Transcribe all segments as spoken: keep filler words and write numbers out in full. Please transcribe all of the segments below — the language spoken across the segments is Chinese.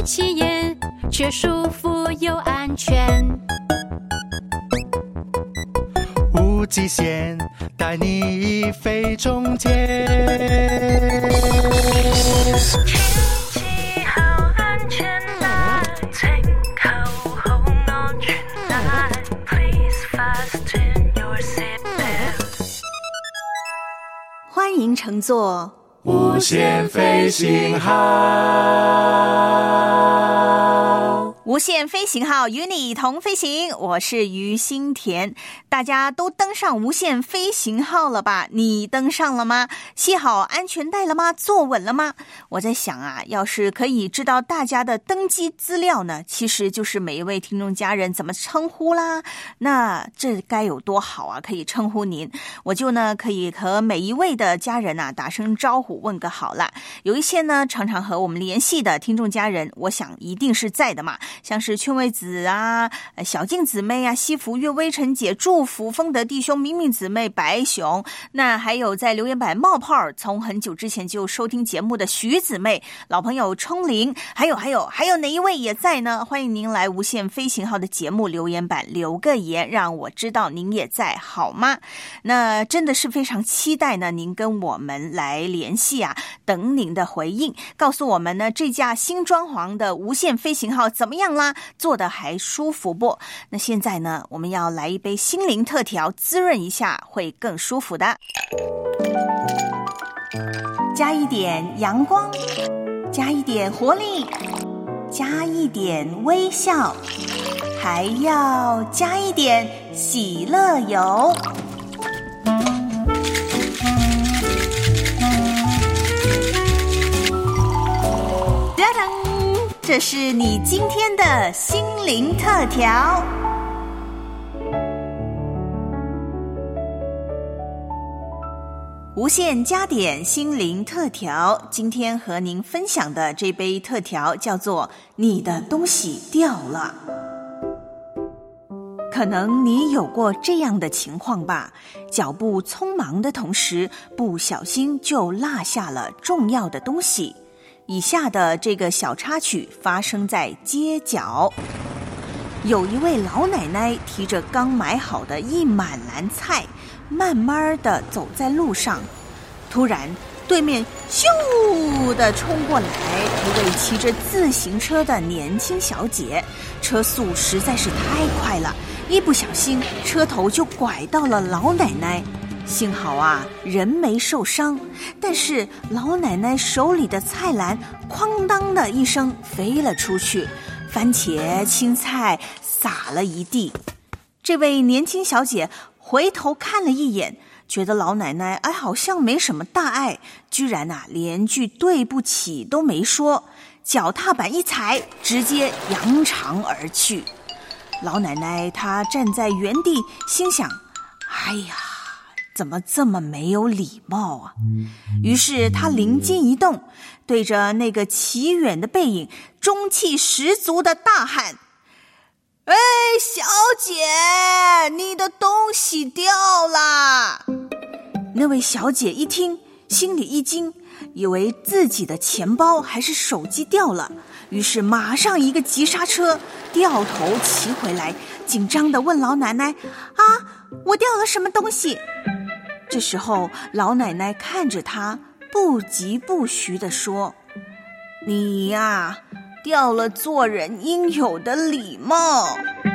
起眼，却舒服又安全。 无极限，带你飞中间。 天气好安全带，请扣好安全帶 Please fasten your seatbelt。 欢迎乘坐无限飞行号， 无限飞行号与你同飞行，我是于心田。大家都登上无限飞行号了吧？你登上了吗？系好安全带了吗？坐稳了吗？我在想啊，要是可以知道大家的登机资料呢，其实就是每一位听众家人怎么称呼啦，那这该有多好啊，可以称呼您，我就呢可以和每一位的家人啊打声招呼，问个好啦。有一些呢常常和我们联系的听众家人，我想一定是在的嘛，像是劝慰子啊、小静姊妹啊、西福月、微尘姐、祝福、丰德弟兄、明明姊妹、白熊，那还有在留言板冒泡从很久之前就收听节目的徐姊妹、老朋友冲灵，还有还有还有哪一位也在呢？欢迎您来无限飞行号的节目留言板留个言，让我知道您也在好吗？那真的是非常期待呢，您跟我们来联系啊，等您的回应，告诉我们呢这架新装潢的无限飞行号怎么样啦？坐得还舒服不？那现在呢，我们要来一杯心灵特调，滋润一下，会更舒服的。加一点阳光，加一点活力，加一点微笑，还要加一点喜乐油。这是你今天的心灵特调。无限加点心灵特调，今天和您分享的这杯特调叫做你的东西掉了。可能你有过这样的情况吧，脚步匆忙的同时，不小心就落下了重要的东西。以下的这个小插曲发生在街角，有一位老奶奶提着刚买好的一满篮菜，慢慢地走在路上。突然，对面咻地冲过来一位骑着自行车的年轻小姐，车速实在是太快了，一不小心车头就拐到了老奶奶。幸好啊，人没受伤，但是老奶奶手里的菜篮哐当的一声飞了出去，番茄、青菜撒了一地。这位年轻小姐回头看了一眼，觉得老奶奶哎好像没什么大碍，居然啊连句对不起都没说，脚踏板一踩，直接扬长而去。老奶奶她站在原地，心想：哎呀，怎么这么没有礼貌啊？于是他灵机一动，对着那个骑远的背影，中气十足的大喊：哎，小姐，你的东西掉啦！那位小姐一听，心里一惊，以为自己的钱包还是手机掉了，于是马上一个急刹车，掉头骑回来，紧张地问老奶奶：啊，我掉了什么东西？这时候老奶奶看着他，不疾不徐地说：你呀，掉了做人应有的礼貌。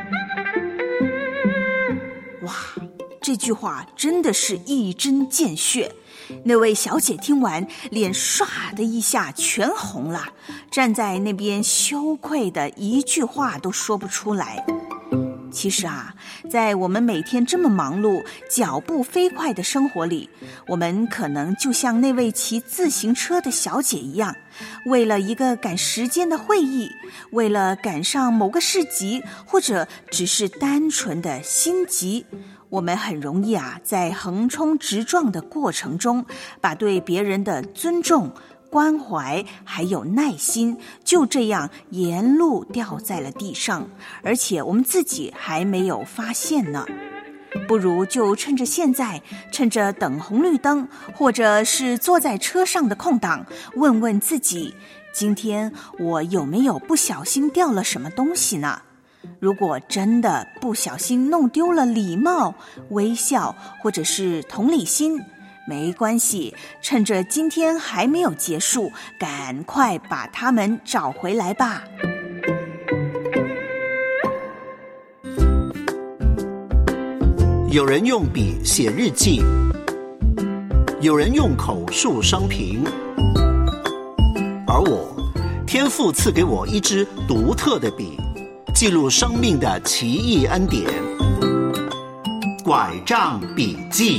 哇，这句话真的是一针见血。那位小姐听完，脸唰的一下全红了，站在那边羞愧的一句话都说不出来。其实啊，在我们每天这么忙碌、脚步飞快的生活里，我们可能就像那位骑自行车的小姐一样，为了一个赶时间的会议，为了赶上某个市集，或者只是单纯的心急，我们很容易啊，在横冲直撞的过程中，把对别人的尊重、关怀还有耐心就这样沿路掉在了地上，而且我们自己还没有发现呢。 不如就趁着现在，趁着等红绿灯，或者是坐在车上的空档，问问自己，今天我有没有不小心掉了什么东西呢？如果真的不小心弄丢了礼貌、微笑或者是同理心，没关系，趁着今天还没有结束，赶快把它们找回来吧。 有人用笔写日记，有人用口述生平，而我，天父赐给我一支独特的笔，记录生命的奇异恩典。拐杖笔记，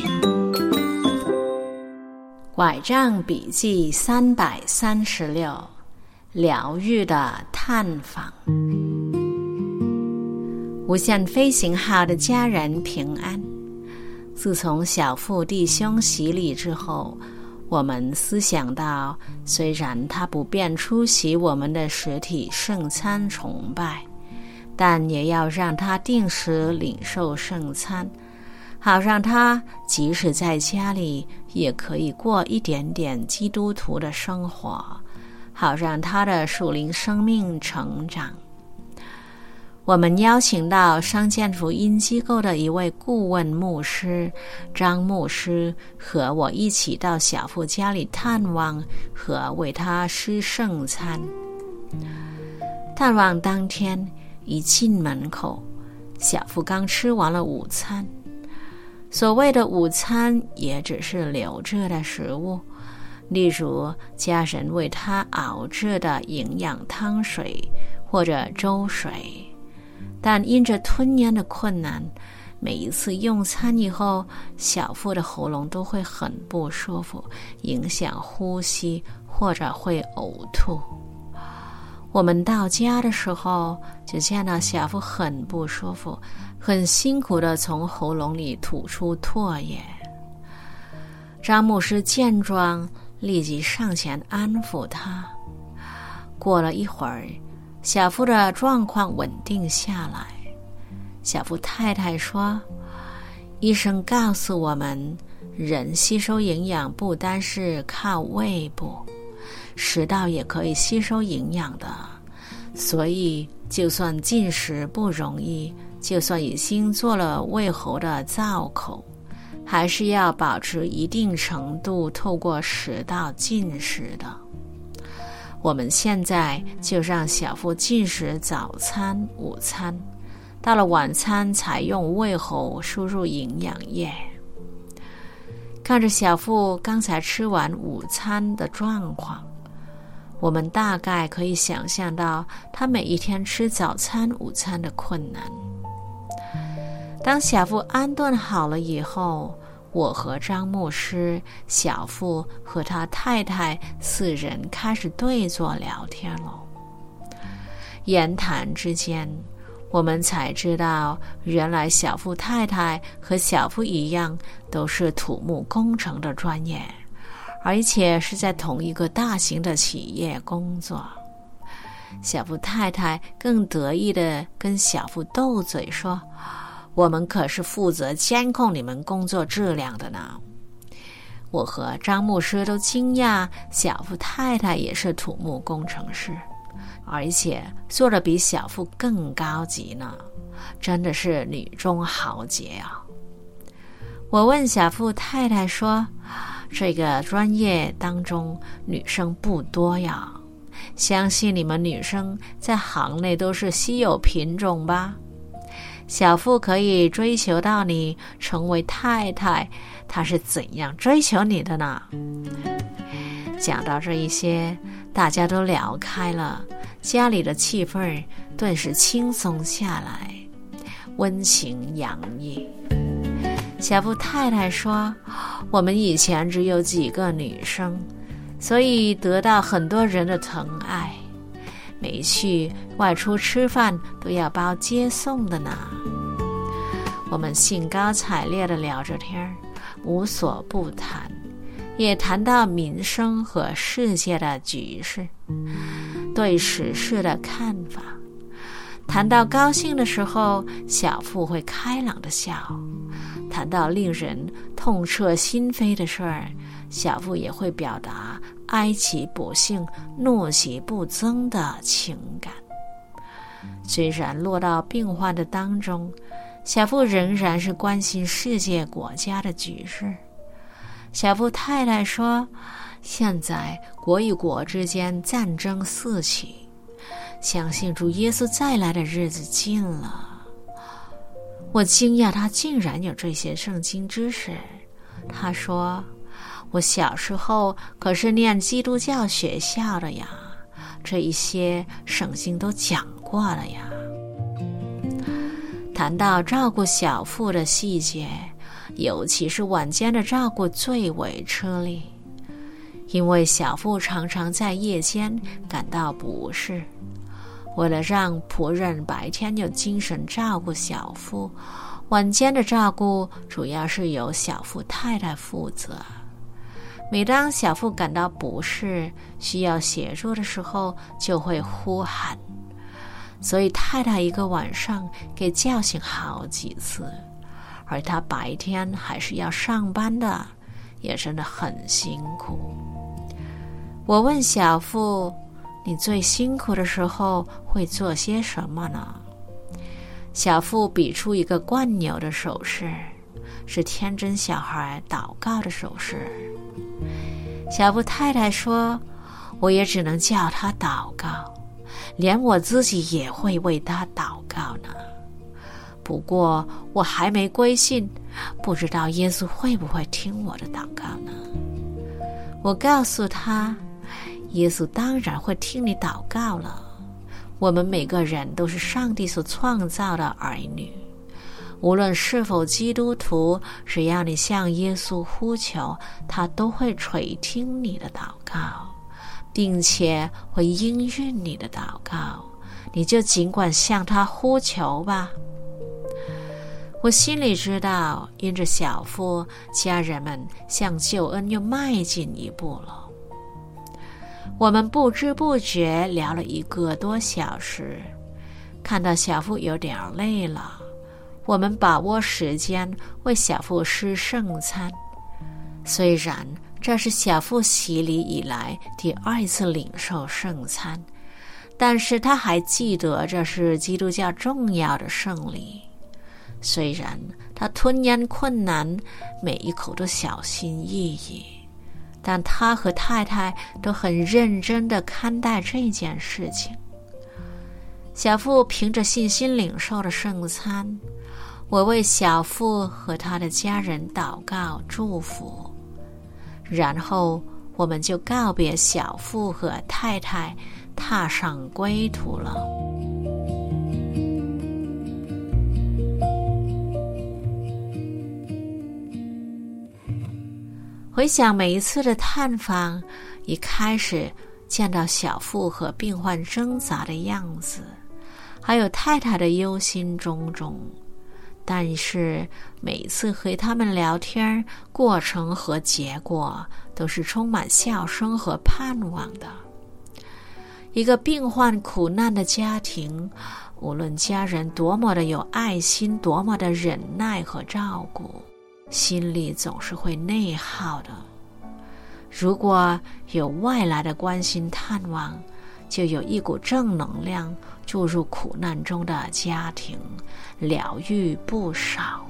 拐杖笔记三百三十六，疗愈的探访。无限飞行号的家人平安。自从小父弟兄洗礼之后，我们思想到，虽然他不便出席我们的实体圣餐崇拜，但也要让他定时领受圣餐，好让他即使在家里也可以过一点点基督徒的生活，好让他的属灵生命成长。我们邀请到商建福音机构的一位顾问牧师张牧师和我一起到小父家里探望和为他施圣餐。探望当天一进门口，小父刚吃完了午餐。所谓的午餐也只是流质的食物，例如家人为他熬制的营养汤水或者粥水。但因着吞咽的困难，每一次用餐以后，小父的喉咙都会很不舒服，影响呼吸或者会呕吐。我们到家的时候，就见到小父很不舒服，很辛苦地从喉咙里吐出唾液。张牧师见状，立即上前安抚他。过了一会儿，小父的状况稳定下来。小父太太说，医生告诉我们，人吸收营养不单是靠胃部，食道也可以吸收营养的，所以就算进食不容易，就算已经做了胃喉的造口，还是要保持一定程度透过食道进食的。我们现在就让小父进食早餐、午餐，到了晚餐才用胃喉输入营养液。看着小父刚才吃完午餐的状况，我们大概可以想象到他每一天吃早餐、午餐的困难。当小父安顿好了以后，我和张牧师、小父和他太太四人开始对坐聊天了。言谈之间，我们才知道，原来小父太太和小父一样，都是土木工程的专业，而且是在同一个大型的企业工作。小父太太更得意地跟小父斗嘴说，我们可是负责监控你们工作质量的呢。我和张牧师都惊讶，小父太太也是土木工程师，而且做得比小父更高级呢，真的是女中豪杰啊。我问小父太太说，这个专业当中女生不多呀，相信你们女生在行内都是稀有品种吧？小父可以追求到你成为太太，他是怎样追求你的呢？讲到这一些，大家都聊开了，家里的气氛顿时轻松下来，温情洋溢。小父太太说，我们以前只有几个女生，所以得到很多人的疼爱，每去外出吃饭都要包接送的呢。我们兴高采烈地聊着天，无所不谈，也谈到民生和世界的局势，对时事的看法。 谈到高兴的时候，小腹会开朗的笑；谈到令人痛彻心扉的事儿，小腹也会表达哀其不幸，怒其不争的情感。虽然落到病患的当中，小腹仍然是关心世界国家的局势。小腹太太说，现在国与国之间战争四起，相信主耶稣再来的日子近了。我惊讶他竟然有这些圣经知识。他说，我小时候可是念基督教学校的呀，这一些圣经都讲过了呀。谈到照顾小腹的细节，尤其是晚间的照顾最为吃力，因为小腹常常在夜间感到不适。为了让仆人白天有精神照顾小腹，晚间的照顾主要是由小腹太太负责。每当小腹感到不适，需要协助的时候，就会呼喊，所以太太一个晚上给叫醒好几次，而她白天还是要上班的，也真的很辛苦。我问小腹，你最辛苦的时候会做些什么呢？小腹比出一个惯扭的手势，是天真小孩祷告的手势。小腹太太说，我也只能叫他祷告，连我自己也会为他祷告呢。不过我还没归信，不知道耶稣会不会听我的祷告呢？我告诉他，耶稣当然会听你祷告了。我们每个人都是上帝所创造的儿女，无论是否基督徒，只要你向耶稣呼求，他都会垂听你的祷告，并且会应允你的祷告。你就尽管向他呼求吧。我心里知道，因着小腹，家人们向救恩又迈进一步了。我们不知不觉聊了一个多小时，看到小腹有点累了，我们把握时间为小腹施圣餐。虽然这是小腹洗礼以来第二次领受圣餐，但是他还记得这是基督教重要的圣礼。虽然他吞咽困难，每一口都小心翼翼，但他和太太都很认真地看待这件事情。小腹凭着信心领受了圣餐，我为小腹和他的家人祷告祝福，然后我们就告别小腹和太太，踏上归途了。回想每一次的探访，一开始见到小腹和病患挣扎的样子，还有太太的忧心忡忡，但是每次和他们聊天，过程和结果都是充满笑声和盼望的。一个病患苦难的家庭，无论家人多么的有爱心，多么的忍耐和照顾，心里总是会内耗的。如果有外来的关心探望，就有一股正能量注入苦难中的家庭，疗愈不少。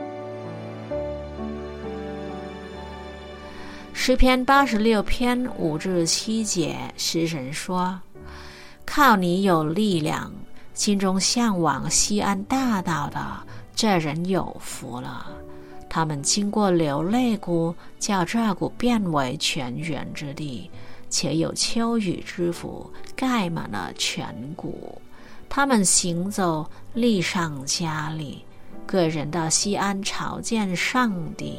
诗篇八十六篇五至七节，诗人说，靠你有力量，心中向往西安大道的，这人有福了。他们经过流泪谷，叫这谷变为泉源之地，且有秋雨之福，盖满了全谷。他们行走，力上加力，个人到西安朝见上帝。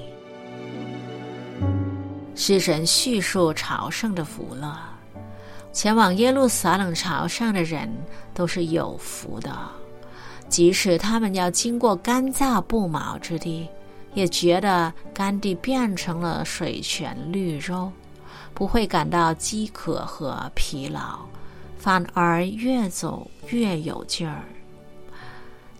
诗人叙述朝圣的福乐，前往耶路撒冷朝圣的人都是有福的，即使他们要经过干燥不毛之地，也觉得干地变成了水泉绿洲，不会感到饥渴和疲劳，反而越走越有劲儿。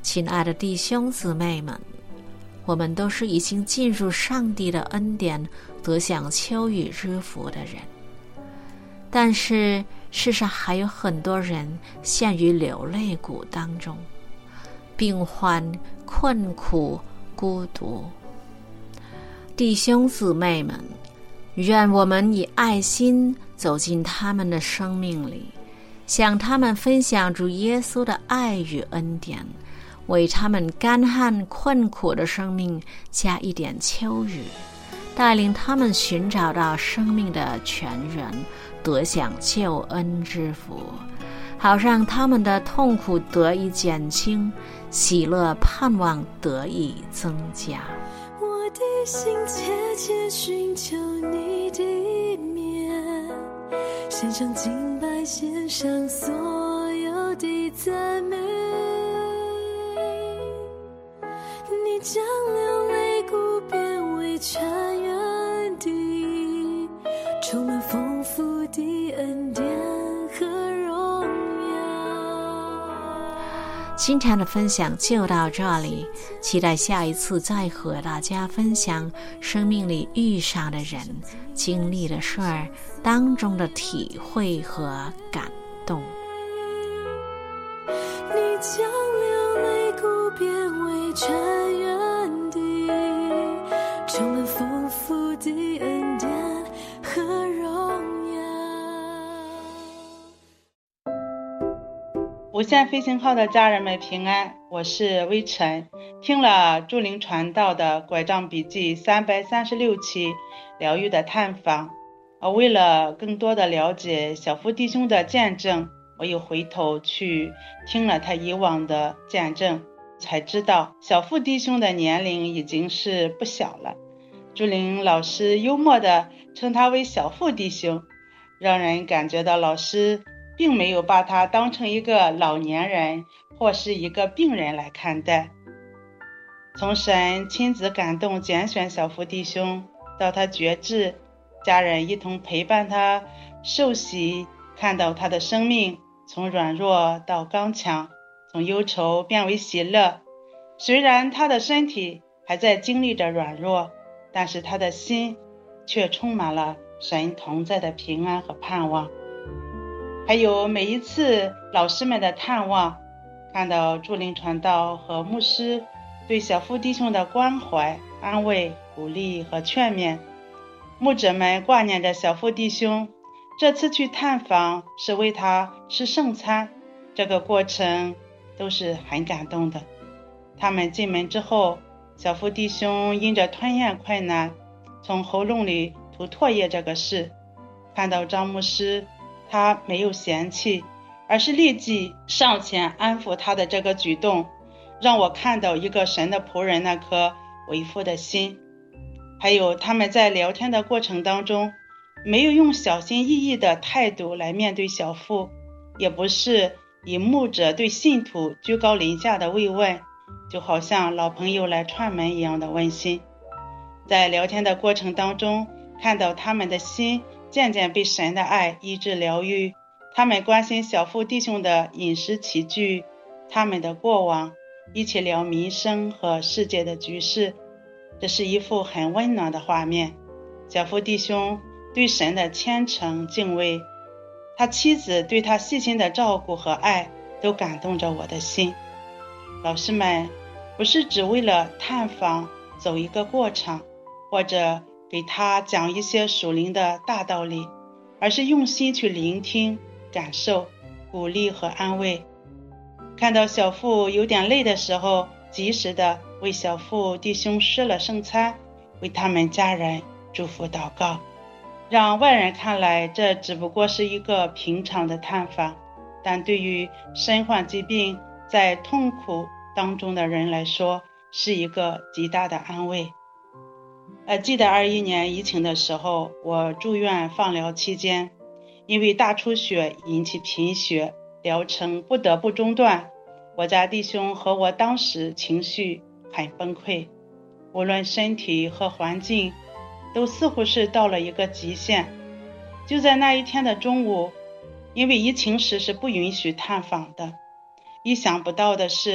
亲爱的弟兄姊妹们，我们都是已经进入上帝的恩典，得享秋雨之福的人。但是世上还有很多人陷于流泪谷当中，病患、困苦、孤独。弟兄姊妹们，愿我们以爱心走进他们的生命里，向他们分享主耶稣的爱与恩典，为他们干旱困苦的生命加一点秋雨，带领他们寻找到生命的泉源，得享救恩之福，好让他们的痛苦得以减轻，喜乐盼望得以增加。 我的心切切寻求你的面，献上敬拜，献上所有的赞美。你将流泪谷变为泉源地，充满丰富的恩典和荣耀。 今天的分享就到这里，期待下一次再和大家分享生命里遇上的人、经历的事儿当中的体会和感动。 你将流泪谷变为泉源地，充满丰富的恩典和荣耀。 无限飞行号的家人们平安，我是微尘。听了祝灵传道的拐杖笔记三百三十六期疗愈的探访，为了更多的了解小夫弟兄的见证，我又回头去听了他以往的见证，才知道小夫弟兄的年龄已经是不小了。祝灵老师幽默地称他为小夫弟兄，让人感觉到老师并没有把他当成一个老年人或是一个病人来看待。从神亲自感动拣选小夫弟兄，到他觉志，家人一同陪伴他受洗，看到他的生命从软弱到刚强，从忧愁变为喜乐。虽然他的身体还在经历着软弱，但是他的心却充满了神同在的平安和盼望。还有每一次老师们的探望，看到祝灵传道和牧师对小夫弟兄的关怀、安慰、鼓励和劝勉，牧者们挂念着小夫弟兄，这次去探访是为他吃圣餐，这个过程都是很感动的。他们进门之后，小夫弟兄因着吞咽困难，从喉咙里吐唾液这个事，看到张牧师，他没有嫌弃，而是立即上前安抚他的这个举动，让我看到一个神的仆人那颗为父的心。还有他们在聊天的过程当中，没有用小心翼翼的态度来面对小父，也不是以牧者对信徒居高临下的慰问，就好像老朋友来串门一样的温馨。在聊天的过程当中，看到他们的心渐渐被神的爱医治疗愈，他们关心小父弟兄的饮食起居，他们的过往，一起聊民生和世界的局势。这是一幅很温暖的画面。小父弟兄对神的虔诚敬畏，他妻子对他细心的照顾和爱，都感动着我的心。老师们不是只为了探访走一个过场，或者给他讲一些属灵的大道理，而是用心去聆听、感受、鼓励和安慰。看到小父有点累的时候，及时的为小父弟兄施了圣餐，为他们家人祝福祷告。让外人看来，这只不过是一个平常的探访，但对于身患疾病在痛苦当中的人来说，是一个极大的安慰。呃，记得二一年疫情的时候，我住院放疗期间，因为大出血引起贫血，疗程不得不中断。我家弟兄和我当时情绪很崩溃，无论身体和环境都似乎是到了一个极限。就在那一天的中午，因为疫情时是不允许探访的，意想不到的是，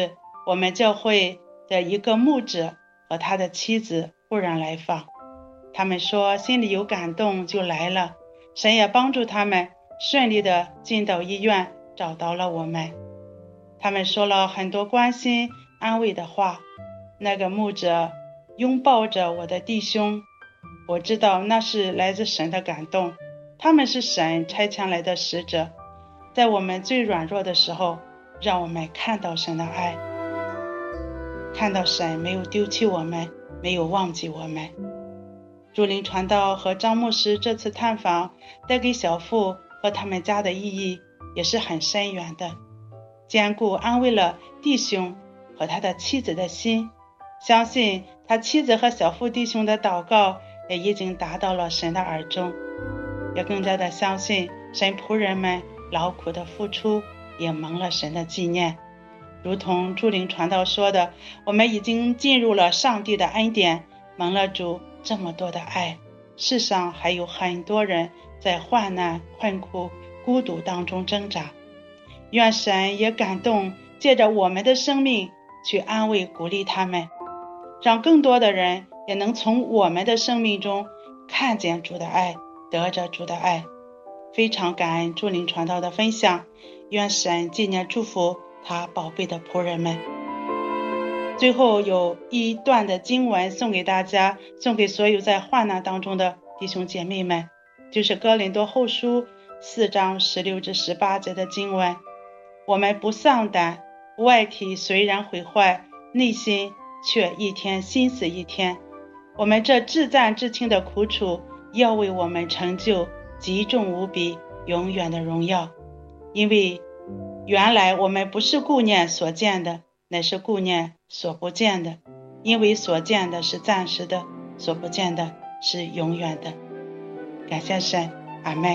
我们教会的一个牧者和他的妻子忽然来访，他们说心里有感动就来了，神也帮助他们顺利的进到医院，找到了我们。他们说了很多关心安慰的话，那个牧者拥抱着我的弟兄，我知道那是来自神的感动，他们是神差遣来的使者，在我们最软弱的时候，让我们看到神的爱，看到神没有丢弃我们，没有忘记我们。祝灵传道和张牧师这次探访带给小富和他们家的意义也是很深远的，坚固安慰了弟兄和他的妻子的心，相信他妻子和小富弟兄的祷告也已经达到了神的耳中，也更加的相信神仆人们劳苦的付出也蒙了神的纪念。如同祝灵传道说的，我们已经进入了上帝的恩典，蒙了主这么多的爱，世上还有很多人在患难困苦孤独当中挣扎，愿神也感动借着我们的生命去安慰鼓励他们，让更多的人也能从我们的生命中看见主的爱，得着主的爱。非常感恩祝灵传道的分享，愿神纪念祝福他宝贝的仆人们。最后有一段的经文送给大家，送给所有在患难当中的弟兄姐妹们，就是哥林多后书四章十六至十八节的经文。我们不丧胆，外体虽然毁坏，内心却一天心思一天。我们这至暂至轻的苦楚，要为我们成就极重无比永远的荣耀。因为原来我们不是顾念所见的，乃是顾念所不见的，因为所见的是暂时的，所不见的是永远的。感谢神，阿们。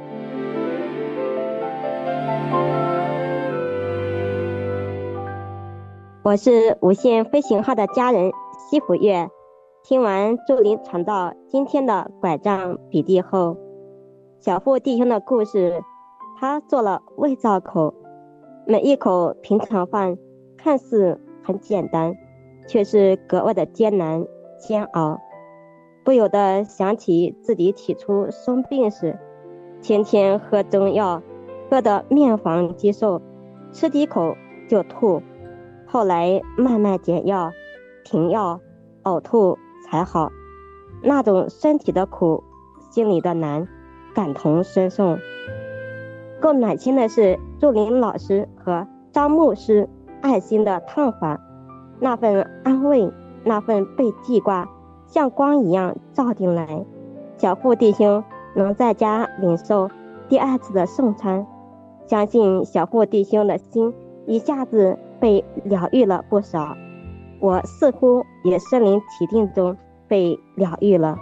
我是无限飞行号的家人西湖月。听完祝灵传道今天的拐杖笔记后，小富弟兄的故事，他做了胃造口，每一口平常饭看似很简单，却是格外的艰难煎熬。不由得想起自己起初生病时，天天喝中药，喝得面黄肌瘦，吃几口就吐，后来慢慢减药停药呕吐才好，那种身体的苦心里的难感同身受。更暖心的是祝灵老师和张牧师爱心的探访，那份安慰，那份被记挂像光一样照进来。小富弟兄能在家领受第二次的圣餐，相信小富弟兄的心一下子被疗愈了不少，我似乎也身临其境中被疗愈了。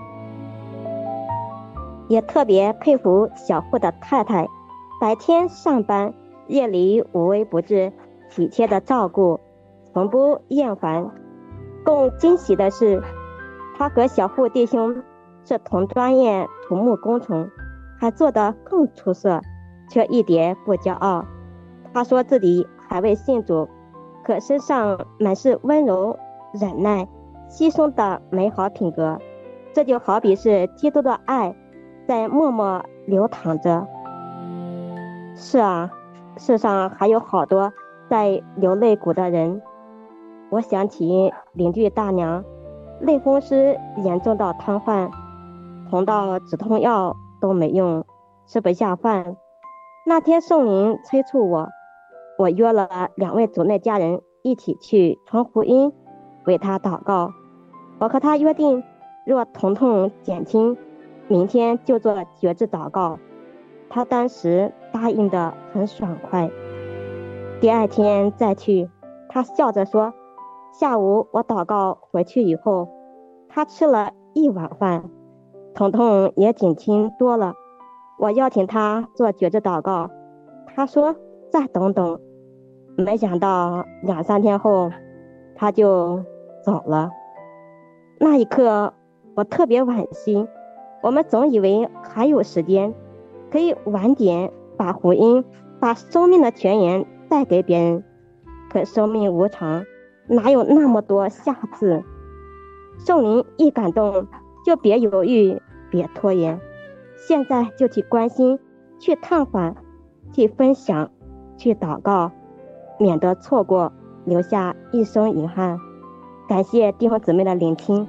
也特别佩服小富的太太，白天上班，夜里无微不至体贴的照顾，从不厌烦。更惊喜的是，他和小富弟兄是同专业土木工程，还做得更出色，却一点不骄傲。他说自己还未信主，可身上满是温柔、忍耐、牺牲的美好品格，这就好比是基督的爱在默默流淌着。是啊，世上还有好多在流泪谷的人。我想起邻居大娘，类风湿严重到瘫痪，红到止痛药都没用，吃不下饭。那天圣灵催促我，我约了两位主内家人一起去传福音，为他祷告。我和他约定，若疼痛减轻，明天就做决志祷告。他当时答应得很爽快。第二天再去，他笑着说，下午我祷告回去以后，他吃了一碗饭，疼痛也减轻多了。我邀请他做决志祷告，他说再等等。没想到两三天后他就走了。那一刻我特别惋惜，我们总以为还有时间，可以晚点把福音，把生命的泉源带给别人，可生命无常， 哪有那么多下次？圣灵一感动，就别犹豫，别拖延，现在就去关心，去探访，去分享，去祷告，免得错过，留下一生遗憾。感谢弟兄姊妹的聆听。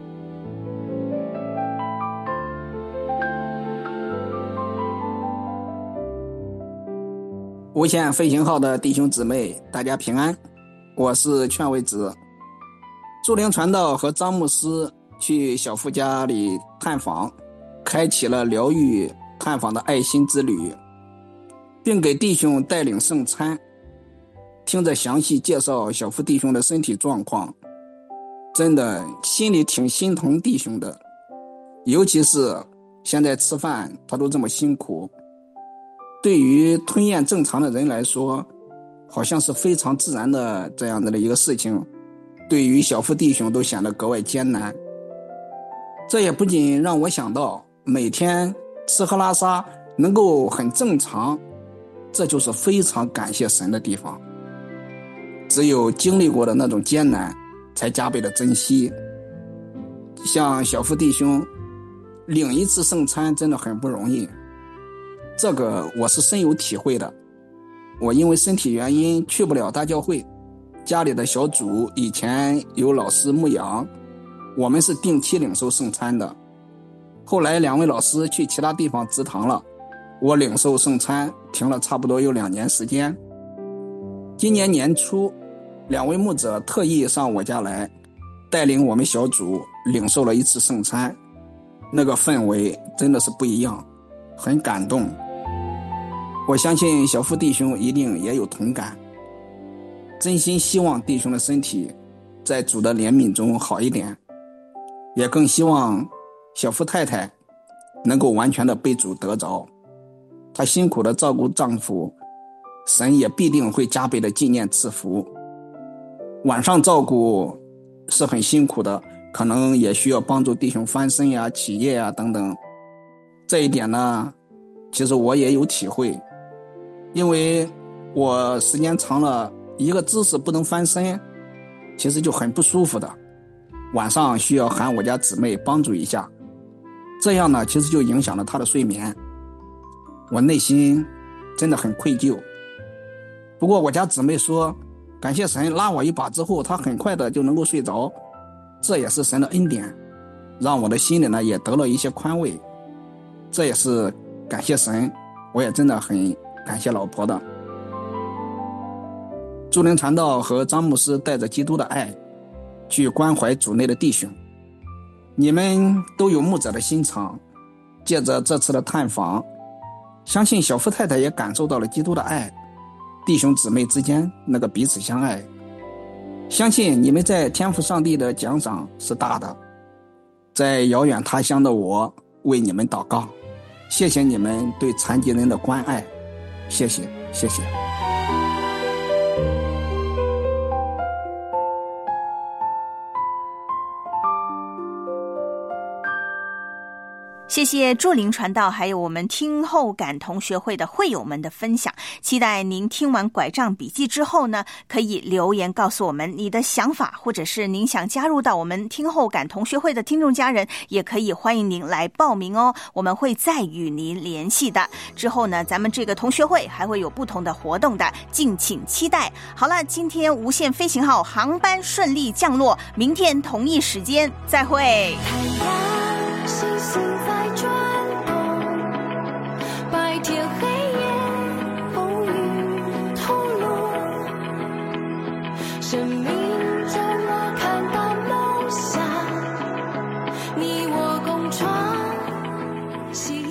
无限飞行号的弟兄姊妹，大家平安，我是劝慰子。祝灵传道和张牧师去小富家里探访，开启了疗愈探访的爱心之旅，并给弟兄带领圣餐。听着详细介绍小富弟兄的身体状况，真的心里挺心疼弟兄的，尤其是现在吃饭他都这么辛苦，对于吞咽正常的人来说，好像是非常自然的这样的一个事情，对于小富弟兄都显得格外艰难。这也不仅让我想到每天吃喝拉撒能够很正常，这就是非常感谢神的地方。只有经历过的那种艰难，才加倍的珍惜。像小富弟兄领一次圣餐真的很不容易，这个我是深有体会的。我因为身体原因去不了大教会，家里的小组以前有老师牧养，我们是定期领受圣餐的。后来两位老师去其他地方植堂了，我领受圣餐停了差不多有两年时间。今年年初，两位牧者特意上我家来，带领我们小组领受了一次圣餐，那个氛围真的是不一样，很感动。我相信小富弟兄一定也有同感，真心希望弟兄的身体在主的怜悯中好一点，也更希望小富太太能够完全的被主得着。她辛苦的照顾丈夫，神也必定会加倍的纪念赐福。晚上照顾是很辛苦的，可能也需要帮助弟兄翻身呀、起夜呀等等。这一点呢，其实我也有体会，因为我时间长了，一个姿势不能翻身，其实就很不舒服的。晚上需要喊我家姊妹帮助一下，这样呢，其实就影响了她的睡眠。我内心真的很愧疚。不过我家姊妹说，感谢神拉我一把之后，她很快的就能够睡着，这也是神的恩典，让我的心里呢也得了一些宽慰。这也是感谢神，我也真的很感谢老婆的。祝灵传道和张牧师带着基督的爱去关怀主内的弟兄，你们都有牧者的心肠，借着这次的探访，相信小富太太也感受到了基督的爱，弟兄姊妹之间那个彼此相爱，相信你们在天父上帝的奖赏是大的。在遥远他乡的我为你们祷告，谢谢你们对残疾人的关爱，谢谢谢谢。 谢谢祝灵传道还有我们听后感同学会的会友们的分享，期待您听完拐杖笔记之后呢，可以留言告诉我们你的想法，或者是您想加入到我们听后感同学会的听众家人，也可以欢迎您来报名哦，我们会再与您联系的。之后呢，咱们这个同学会还会有不同的活动的，敬请期待。好了，今天无限飞行号航班顺利降落，明天同一时间再会。 太阳星星在转动，白天黑夜风雨透露，生命中我看到梦想，你我共创。